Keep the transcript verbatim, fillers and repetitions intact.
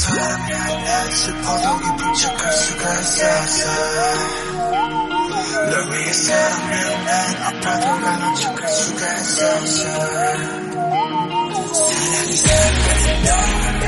사랑해 슬퍼도 기쁜 척할 수가 있었어 널 위해 사랑해 난 아파도 강한 척할 수가 있었어 사랑이 사랑하는 너